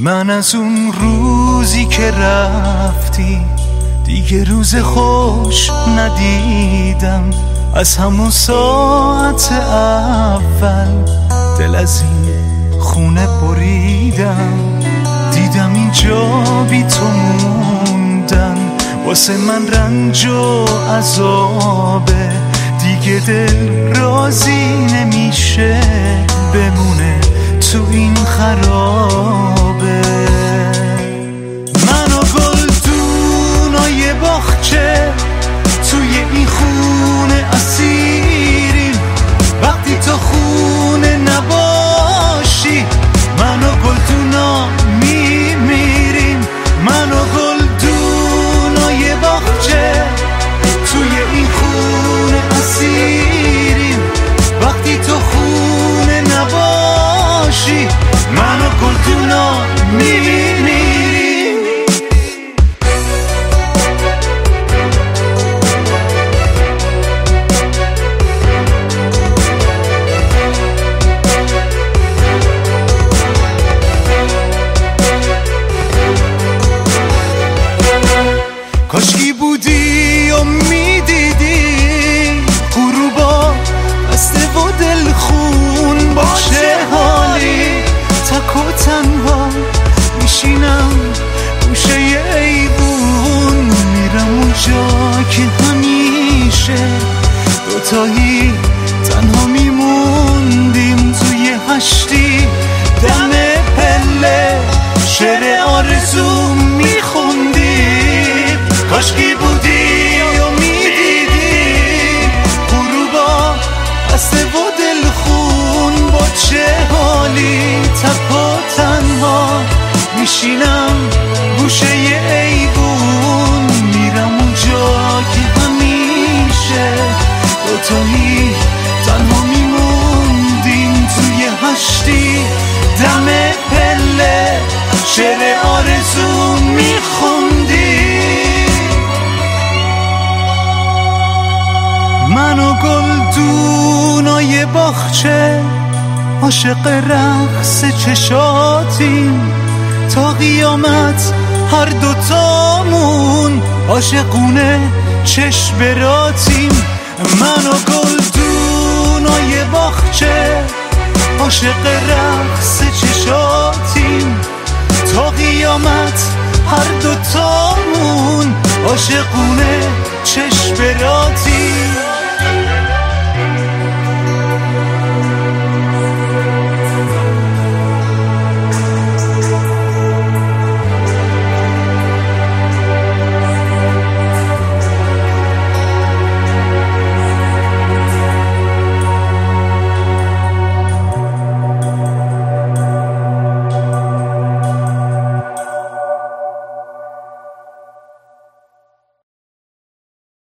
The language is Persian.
من از اون روزی که رفتی دیگه روز خوش ندیدم. از همون ساعت اول دل از این خونه بریدم. دیدم اینجا بی تو موندن واسه من رنج و عذابه. دیگه دل راضی نمیشه بمونه تو این خرابه. من و گلدونای باغچه توی این خونه اسیریم. وقتی تو خونه نباشی من و گلدونا میمیریم. من و گلدونای باغچه توی این خونه اسیریم. وقتی تو خونه نباشی من و گلدونا میمیریم. کاشکی بودی و میدیدی غروبا بسته و دلخون. با چه حالی تک و تنها میشینم گوشه ایوون. میرم اونجا که همیشه دوتایی تنها میموندیم توی هشتی دم پله شعر آرزو میخوندیم. کاشکی بودی و میدیدی غروبا بسته و دلخون. با چه حالی تک و تنها میشینم گوشه ایوون. میرم اونجا که همیشه دوتایی تنها میموندیم توی هشتی دم پله شعر آرزو میخوندیم. من و گلدونای باغچه عاشق رقص چشاتیم. تا قیامت هر دوتامون عاشقونه چشم براتیم. من و گلدونای باغچه عاشق رقص چشاتیم. تا قیامت هر دوتامون عاشقونه چشم براتیم.